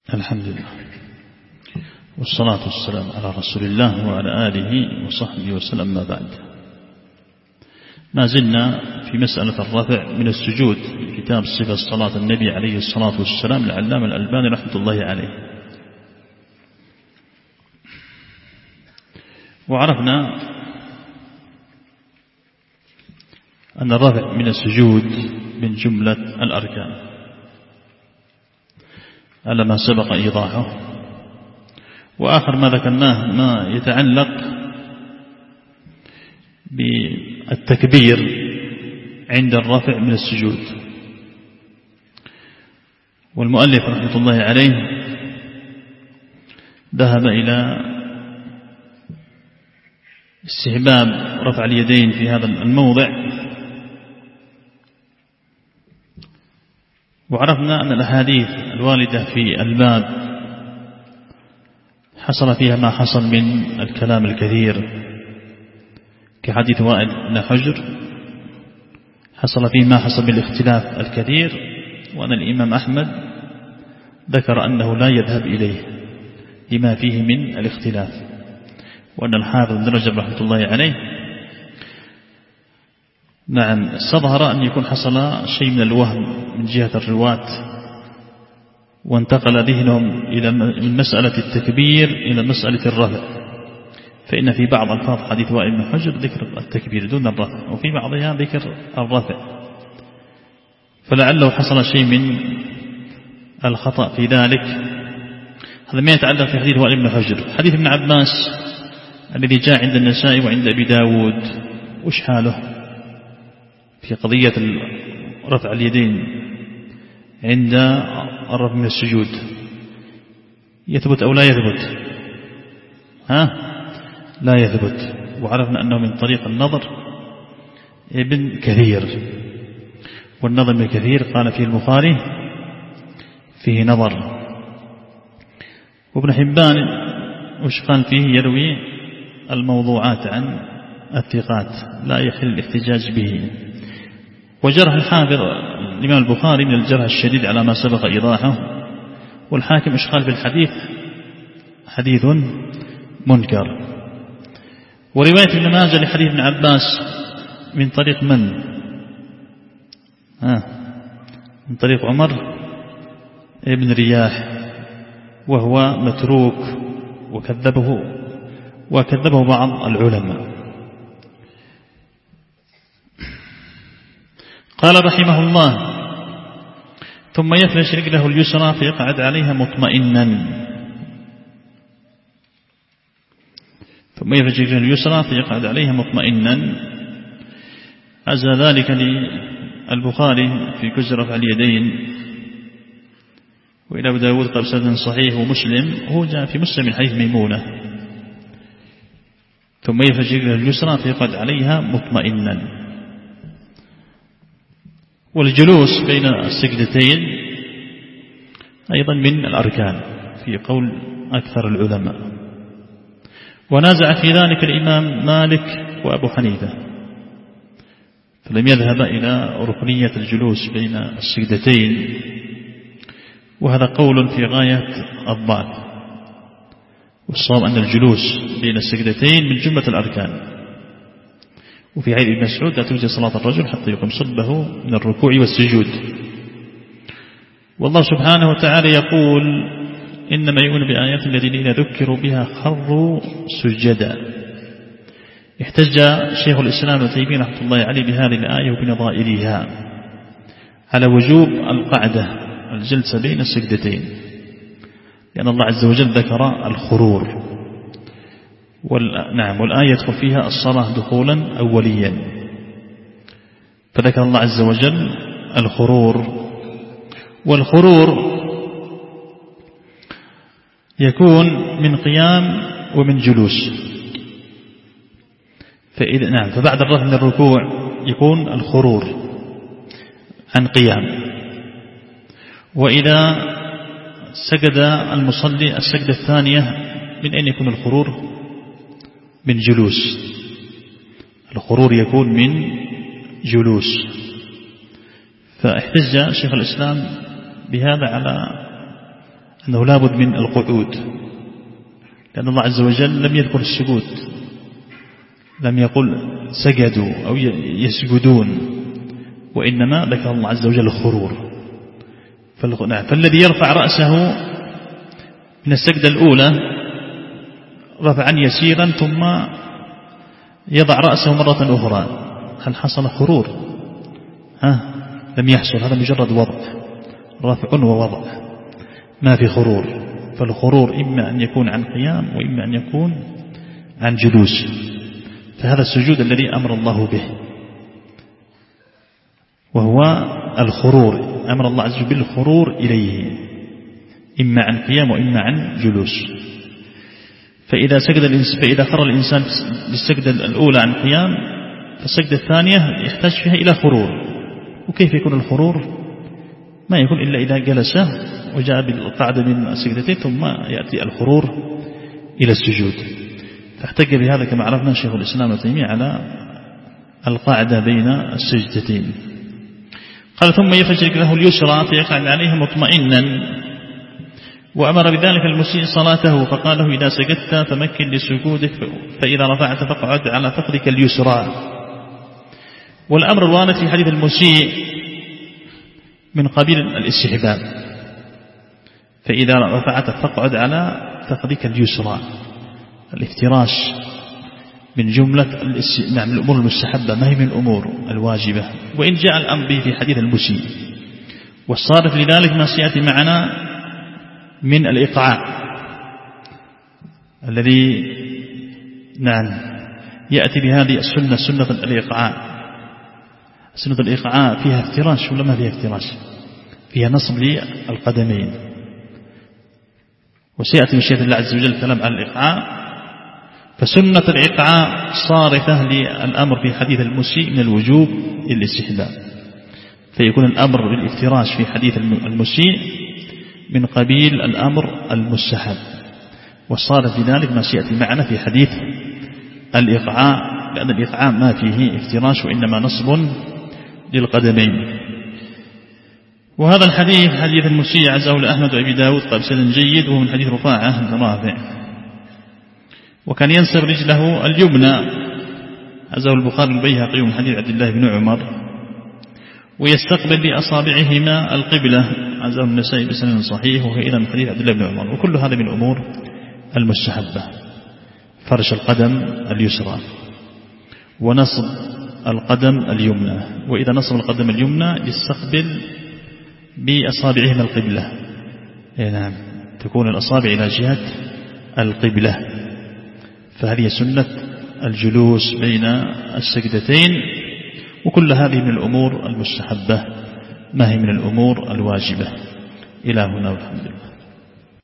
الحمد لله والصلاة والسلام على رسول الله وعلى آله وصحبه وسلم، ما بعد. ما زلنا في مسألة الرفع من السجود في كتاب صفة صلاة النبي عليه الصلاة والسلام للعلامة الألباني رحمة الله عليه. وعرفنا أن الرفع من السجود من جملة الأركان على ما سبق إيضاحه. وآخر ما ذكرناه ما يتعلق بالتكبير عند الرفع من السجود. والمؤلف رحمة الله عليه ذهب إلى استحباب رفع اليدين في هذا الموضع. وعرفنا أن الأحاديث الواردة في الباب حصل فيها ما حصل من الكلام الكثير، كحديث وائل بن حجر حصل فيه ما حصل من الاختلاف الكثير، وأن الإمام أحمد ذكر أنه لا يذهب إليه لما فيه من الاختلاف، وأن الحافظ بن رجب رحمة الله عليه نعم استظهر أن يكون حصل شيء من الوهم من جهة الرواة، وانتقل ذهنهم إلى من مسألة التكبير إلى مسألة الرفع، فإن في بعض ألفاظ حديث وائل بن حجر ذكر التكبير دون الرفع، وفي بعضها ذكر الرفع، فلعله حصل شيء من الخطأ في ذلك. هذا ما يتعلق في حديث وائل بن حجر. حديث ابن عباس الذي جاء عند النسائي وعند أبي داود، وش حاله في قضية رفع اليدين عند الرفع من السجود؟ يثبت أو لا يثبت؟ لا يثبت. وعرفنا أنه من طريق النظر ابن كثير، والنظر ابن كثير قال فيه البخاري فيه نظر. وابن حبان وش قال فيه؟ يروي الموضوعات عن الثقات لا يحل الاحتجاج به. وجرح الحافظ الإمام البخاري من الجرح الشديد على ما سبق إيضاحه. والحاكم إشقال في الحديث حديث منكر. ورواية ابن ماجه لحديث ابن عباس من طريق من؟ من طريق عمر ابن رياح، وهو متروك وكذبه بعض العلماء. قال رحمه الله: ثم يفرش رجله اليسرى فيقعد عليها مطمئنا. ثم يفرش رجله اليسرى فيقعد عليها مطمئنا. عزى ذلك للبخاري في كز رفع اليدين، وإلى أبي داود قال سند صحيح، ومسلم هو جاء في مسلم من حديث ميمونة. ثم يفرش رجله اليسرى فيقعد عليها مطمئنا. والجلوس بين السجدتين أيضا من الأركان في قول أكثر العلماء. ونازع في ذلك الإمام مالك وأبو حنيفة، فلم يذهب إلى ركنية الجلوس بين السجدتين، وهذا قول في غاية الضعف. والصواب أن الجلوس بين السجدتين من جملة الأركان. وفي حديث ابن مسعود: لا تجزي صلاة الرجل حتى يقيم صلبه من الركوع والسجود. والله سبحانه وتعالى يقول: إنما يؤمن بآيات الذين ذكروا بها خروا سجدا. احتج شيخ الإسلام ابن تيمية رحمة الله عليه بهذه الآية وبنظائرها على وجوب القعدة الجلسة بين السجدتين، لأن الله عز وجل ذكر الخرور. والآية يدخل فيها الصلاة دخولا أوليا، فذكر الله عز وجل الخرور. والخرور يكون من قيام ومن جلوس. فبعد الرفع من الركوع يكون الخرور عن قيام. وإذا سجد المصلي السجدة الثانية من أين يكون الخرور؟ من جلوس. الخرور يكون من جلوس. فاحتج شيخ الإسلام بهذا على أنه لابد من القعود، لأن الله عز وجل لم يذكر السجود، لم يقل سجدوا أو يسجدون، وإنما ذكر الله عز وجل الخرور. فالذي يرفع رأسه من السجدة الأولى رفعا يسيرا ثم يضع رأسه مرة أخرى، هل حصل خرور؟ لم يحصل، هذا مجرد وضع، رفع ووضع، ما في خرور. فالخرور إما أن يكون عن قيام وإما أن يكون عن جلوس. فهذا السجود الذي أمر الله به، وهو الخرور، أمر الله عز وجل بالخرور إليه، إما عن قيام وإما عن جلوس. فإذا خر الإنسان بالسجدة الأولى عن قيام، فالسجدة الثانية يحتاج فيها إلى خرور. وكيف يكون الخرور؟ ما يكون إلا إذا جلس وجاء بالقعدة من السجدتين ثم يأتي الخرور إلى السجود. فاحتج بهذا كما عرفنا شيخ الإسلام ابن تيمية على القاعدة بين السجدتين. قال ثم يفرج رجله اليسرى فيقعد عليها مطمئنا، وأمر بذلك المسيء صلاته فقال له إذا سجدت فمكن لسجودك، فإذا رفعت فاقعد على فخذك اليسرى. والأمر الوارد في حديث المسيء من قبيل الاستحباب، فإذا رفعت فاقعد على فخذك اليسرى. الافتراش من جملة الأمور المستحبة، ما هي من الأمور الواجبة، وإن جاء الأمر به في حديث المسيء. والصارف لذلك ما سيأتي معنا من الإيقاع الذي يأتي بهذه السنة، سنة الإيقاع. سنة الإيقاع فيها افتراش ولا ما فيها افتراش؟ فيها نصب للقدمين. وسيأتي مشيئة الله عز وجل الكلام عن الإيقاع. فسنة الإيقاع صارفة للأمر في حديث المسيء من الوجوب للاستحباب، فيكون الأمر بالافتراش في حديث المسيء من قبيل الأمر المستحب. والصارف لذلك ما سيأتي معنا في حديث الإيقاع، لأن الإيقاع ما فيه افتراش وإنما نصب للقدمين. وهذا الحديث حديث المسيء عزاه لأحمد وأبي داود قال بسند جيد، وهو من حديث رفاعة بن رافع. وكان ينصب رجله اليمنى عزاه البخاري البيهقي من حديث عبد الله بن عمر، ويستقبل بأصابعهما القبلة عزاه النسائي بسند صحيح، وهي أيضا من حديث عبد الله بن عمر. وكل هذا من الأمور المستحبة، فرش القدم اليسرى ونصب القدم اليمنى. وإذا نصب القدم اليمنى يستقبل بأصابعهما القبلة، نعم، تكون الأصابع إلى جهة القبلة. فهذه سنة الجلوس بين السجدتين. وكل هذه من الأمور المستحبة، ما هي من الأمور الواجبة. إلى هنا والحمد لله.